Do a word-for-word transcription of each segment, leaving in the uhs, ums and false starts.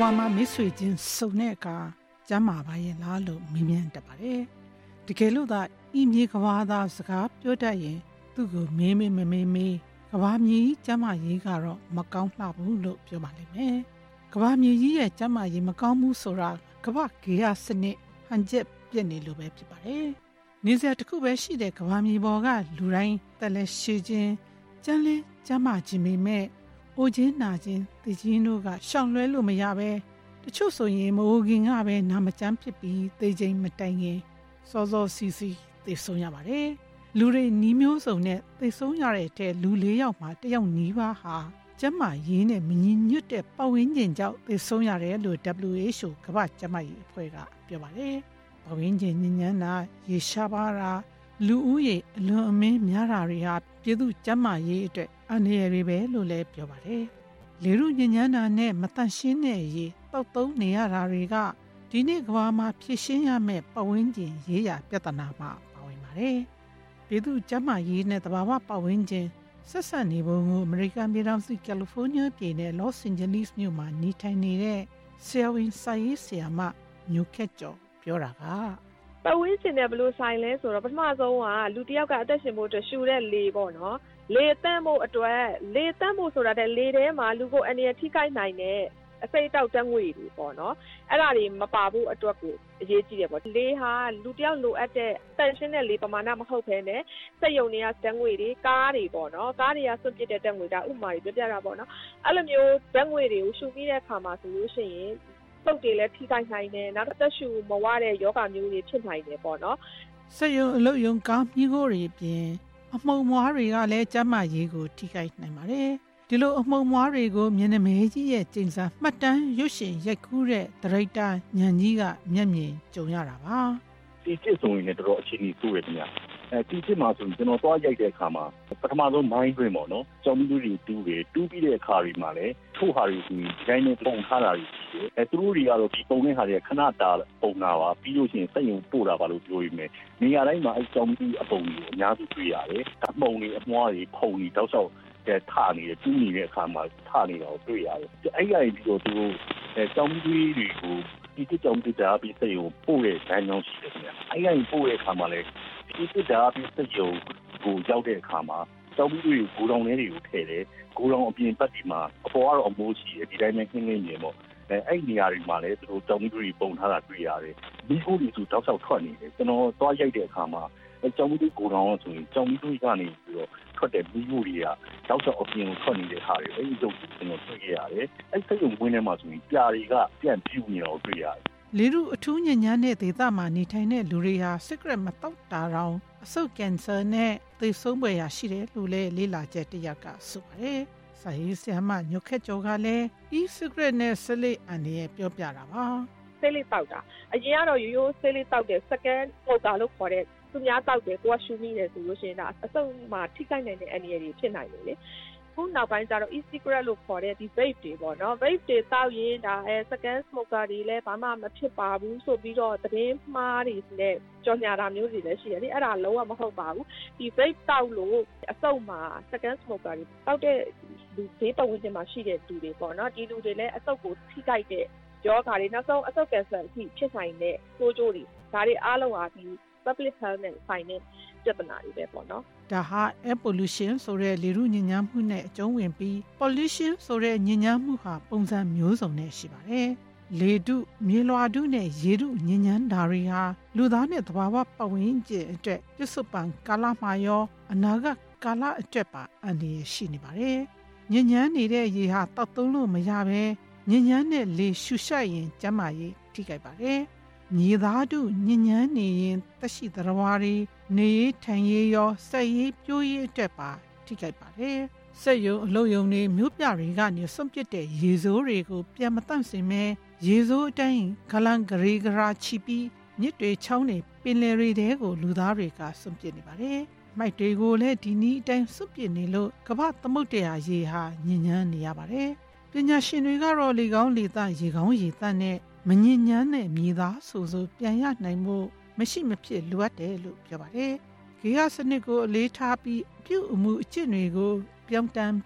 ဘာမှာမိတ်ဆွေချင်းစုံတဲ့အခါကျမ်းမာပါရဲ့လားလို့မေးမြန်းတတ်ပါတယ်တကယ်လို့သာဤမြေကဘာသာစကားပြောတတ်ရင်သူ့ကိုမေးမေးမမေးမေးကဘာမြေကြီးကျမ်းမာရေးကတော့မကောင်းလှဘူးလို့ပြောပါလိမ့်မယ်ကဘာမြေကြီးရဲ့ကျမ်းမာရေးမကောင်းဘူးဆိုတာကဘာဂေယစနစ်ဟန်ချက်ပြည့်နေလို့ပဲဖြစ်ပါတယ်နေစရာတစ်ခုပဲရှိတဲ့ကဘာမြေပေါ်ကလူတိုင်းတက်လဲရှိခြင်းကျန်းလဲကျမ်းမာခြင်းပေမဲ့အိုခြင်းနာခြင်းသိခြင်းတို့ကရှောင်လွဲလို့မရပဲတချို့ဆိုရင်မအိုခင်ကပဲနာမကျန်းဖြစ်ပြီးသိခြင်းမတိုင်ခင်စောစောစီစီသိဆုံးရပါတယ်လူတွေနီးမျိုးစုံနဲ့သိဆုံးရတဲ့အထက်လူလေးယောက်မှတစ်ယောက်နီးပါးဟာကျန်းမာရေးနဲ့မညီညွတ်တဲ့ပတ်ဝန်းကျင်ကြောင့်သိဆုံးရတယ်လို့ ဒဘလျူ အေချ် အို ကမ္ဘာ့ကျန်းမာရေးအဖွဲ့ကပြောပါတယ်ပတ်ဝန်းကျင်ညဉ့်ညမ်းတာရေရှားပါတာလူဦးရေအလွန်အမင်းများတာတွေဟာပြည်သူကျန်းမာရေးအတွက်အန္တရာယ်တွေပဲလို့လည်းပြောပါတယ်လေရုညဉ့်ညမ်းတာနဲ့မတန့်ရှင်းတဲ့ရေတောက်သုံးနေရတာတွေကဒီနေ့ကမ္ဘာမှာဖြစ်ရှင်းရမယ့်ပတ်ဝန်းကျင်ရေးရာပြဿနာမှာပါဝင်ပါတယ်ပြည်သူကျန်းမာရေးနဲ့သဘာဝပတ်ဝန်းကျင်ဆက်ဆက်နေပုံကိုအမေရိကန်ပြည်ထောင်စုကယ်လီဖိုးနီးယားပြည်နယ်လော့စ်အန်ဂျလိစ်မြို့မှာနေထိုင်နေတဲ့ဆရာဝန်စာရေးဆရာမမျိုးခက်ကျော်ပြောတာကပတ်ဝန်းကျင်နဲ့ဘယ်လိုဆိုင်လဲဆိုတော့ပထမဆုံးကလူတစ်ယောက်ကအသက်ရှင်ဖို့အတွက်ရှူတဲ့လေပေါ့နော်လေတန့်ဖို့အတွက်လေတန့်ဖို့ဆိုတာတဲ့လေထဲမှာလူကိုအနေနဲ့ထိခိုက်နိုင်တဲ့အစိတ်တောက်တန်းငွေတွေပေါ့နော်အဲ့ဒါတွေမပါဘူးအတွက်ကိုအရေးကြီးတယ်ပေါ့လေဟာလူတစ်ယောက်လိုအပ်တဲ့တန်ရှင်းတဲ့လေပမာဏမဟုတ်ဘဲနဲ့စက်ယုံတွေကတန်းငွေတွေကားတွေပေါ့နော်ကားတွေကစွန့်ပစ်တဲ့တန်းငွေဒါဥပမာတွေပြောပြတာပေါ့နော်အဲ့လိုမျိုးတန်းငွေတွေကိုရှူပြီးတဲ့အခါမှာဆိုလို့ရှိရင်ပုတ်တွေလည်းထိခိုက်နိုင်တယ်နောက်တစ်ရှူမဝတဲ့ယောဂမျိုးတွေဖြစ်နိုင်တယ်ပေါ့နော်စက်ယုံအလုပ်ယုံကားမျိုးတွေပြင်အမှုံမွားတွေကလည်းကျန်းမာရေးကိုထိခိုက်နိုင်ပါတယ်ဒီလိုအမှုံမွားတွေကိုမျက်နှာမဲကြီးရဲ့ကျိန်စာမှတ်တမ်းရွတ်ရှင်ရိုက်ကူးတဲ့ဒရိုက်တာညံကြီးကမျက်မြင်ကြုံရတာပါဒီကျစ်ဆိုရင်လည်းတော်တော်အခြေအနေဆိုးရတဲ့ညအဲဒီကျစ်မှာဆိုရင်ကျွန်တော်သွားရိုက်တဲ့အခါမှာပထမဆုံးမိုင်းတွင်ပေါ့နော်ကြောင်မီးတွေတူးတယ်တူးပြီးတဲ့အခါတွေမှာလည်းထို့ဟာတွေဆိုရင်ဒီတိုင်းနဲ့ပုံထားတာတွေရှိတယ်အဲသူတို့တွေကတော့ဒီပုံတဲ့ဟာတွေကခဏတာပုံတာပါပြီးလို့ရှိရင်စက်ရုံပို့တာပါလို့ပြောရမယ်နေရာတိုင်းမှာအဲကြောင်မီးအပုံတွေအများစုတွေ့ရတယ်အပုံတွေအမွှားတွေဖုံတွေတောက်လျှောက်တဲ့ထနေတယ်တူးနေတဲ့အခါမှာထနေတာကိုတွေ့ရတယ်အဲ့ဒီပြီးတော့သူတို့အဲကြောင်မီးတွေကိုဒီတစ်ကြောင်တစ်တာပြီးစက်ရုံပို့တဲ့လမ်းကြောင်းရှိတယ်ခင်ဗျအဲ့ဒီပို့တဲ့အခါမှာလည်းဒီတစ်တာပြီးစက်ရုံကိုရောက်တဲ့အခါမှာကြောင်မီးတွေကိုဂိုတောင်ထဲတွေကိုထည့်တယ်ဂိုတောင်အပြင်ဘက်ဒီမှာအပေါ်ကတော့အမိုးရှိတယ်ဒီတိုင်းနဲ့ခင်းခင်းမြင်ပေါ့အဲအဲ့ဒီနေရာတွေမှာလည်းသူတို့ကြောင်မီးတွေပုံထားတာတွေ့ရတယ်မိခိုးတွေဆိုတောက်လျှောက်ထွက်နေတယ်ကျွန်တော်သွားရိုက်တဲ့အခါမှာအဲကြောင်မီးတွေဂိုတောင်ဆိုရင်ကြောင်မီးတွေကနေပြီးတော့ထွက်တဲ့မိခိုးတွေကတောက်လျှောက်အပြင်ကိုထွက်နေတဲ့ဟာတွေအဲ့ဒီရုပ်ကိုကျွန်တော်တွေ့ခဲ့ရတယ်အဲ့စိတ်ုံဝင်းထဲမှာဆိုရင်ပြာတွေကပြန့်ပြူနေတော့တွေ့ရတယ်လေရုအထူးညဉ့်ညမ်းတဲ့ဒေသမှာနေထိုင်တဲ့လူတွေဟာစကရက်မတောက်တာတောင်အဆုတ်ကင်ဆာနဲ့သေဆုံးပွေရာရှိတယ်လို့လည်းလေ့လာချက်တစ်ရပ်ကဆိုပါတယ်။စာရေးဆရာမညိုခက်ကျော်ကလည်း e-cigarette နဲ့ဆလိအန်ရဲ့ပြောပြတာပါ။ဆေးလေးတောက်တာအရင်ကတော့ရိုးရိုးဆေးလေးတောက်တယ် second smoker လို့ခေါ်တဲ့သူများတောက်တယ်ကိုကရှူမိတယ်ဆိုလို့ရှိရင်ဒါအဆုတ်မှာထိခိုက်နိုင်တဲ့အန္တရာယ်တွေဖြစ်နိုင်တယ်လေ။ခုနောက်ပိုင်းကျတော့ e-cigarette လို့ခေါ်တဲ့ဒီ vape တွေပေါ့နော် vape တွေတောက်ရင်ဒါအဲ second smoker တွေလည်းဘာမှမဖြစ်ပါဘူးဆိုပြီးတော့သတင်းမှားတွေနဲ့ကြော်ညာတာမျိုးတွေလည်းရှိတယ်လေအဲ့ဒါလုံးဝမဟုတ်ပါဘူးဒီ vape တောက်လို့အဆုတ်မှာ second smoker တွေတောက်တဲ့လူဘေးပတ်ဝန်းကျင်မှာရှိတဲ့လူတွေပေါ့နော်ဒီလူတွေလည်းအဆုတ်ကိုထိခိုက်တဲ့ယောဂါတွေနောက်ဆုံးအဆုတ်ကင်ဆာအထိဖြစ်နိုင်တဲ့ဆိုးကျိုးတွေဒါတွေအားလုံးဟာဒီ public health နဲ့ဆိုင်တဲ့ပြဿနာတွေပဲပေါ့နော်ဒါဟာ air pollution ဆိုတဲ့လေထုညစ်ညမ်းမှုနဲ့အကျုံးဝင်ပြီး pollution ဆိုတဲ့ညစ်ညမ်းမှုဟာပုံစံမျိုးစုံနဲ့ရှိပါတယ်လေထုမြေလွှာထုနဲ့ရေထုညစ်ညမ်းတာတွေဟာလူသားနဲ့သဘာဝပတ်ဝန်းကျင်အတွက်ပြစ္ဆုတ်ပံကာလမှာရောအနာဂတ်ကာလအတွက်ပါအန္တရာယ်ရှိနေပါတယ်ညစ်ညမ်းနေတဲ့ရေဟာတောက်သုံးလို့မရဘဲညစ်ညမ်းတဲ့လေရှုရှိုက်ရင်ကျန်းမာရေးထိခိုက်ပါတယ်မြေသားတို့ညဉ့်ညမ်းနေရင်သက်ရှိသတ္တဝါတွေနေထိုင်ရေးရောစက်ရေးပြိုးရေးအတွက်ပါထိခိုက်ပါတယ်စက်ယုံအလုပ်ယုံတွေမြို့ပြတွေကနေစွန့်ပစ်တဲ့ရေစိုးတွေကိုပြန်မတန့်စင်မဲရေစိုးအတိုင်းဂလန်ဂရေဂရာချီပြီးမြစ်တွေချောင်းတွေပင်လယ်တွေတဲကိုလူသားတွေကစွန့်ပစ်နေပါတယ်မိုက်တွေကိုလည်းဒီနည်းအတိုင်းစွန့်ပစ်နေလို့ကမ္ဘာသမုဒ္ဒရာရေဟာညဉ့်ညမ်းနေရပါတယ်ပညာရှင်တွေကတော့လေကောင်းလေသန့်ရေကောင်းရေသန့်နဲ့မညဉ့်ညမ်းတဲ့မြေသားဆိုဆိုပြန်ရနိုင်မှုမရှိမဖြစ်လိုအပ်တယ်လို့ပြောပါတယ်။ဂေဟစနစ်ကိုအလေးထားပြီးအပြုအမူအကျင့်တွေကိုပြောင်းတန်ပြောင်း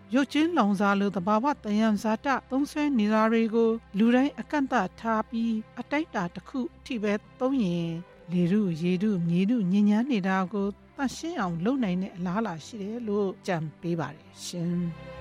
ရုပ်ချင်းလောင်စာလိုသဘာဝတယံဇာတသုံးဆွဲနေတာတွေကိုလူတိုင်းအကန့်အသတ်ထားပြီးအတိုက်တာတစ်ခုအထိပဲသုံးရင်လေရုရေရုမြေရုညဉ့်ညမ်းနေတာကိုသန့်ရှင်းအောင်လုပ်နိုင်တဲ့အလားအလာရှိတယ်လို့ကြံပေးပါတယ်ရှင်။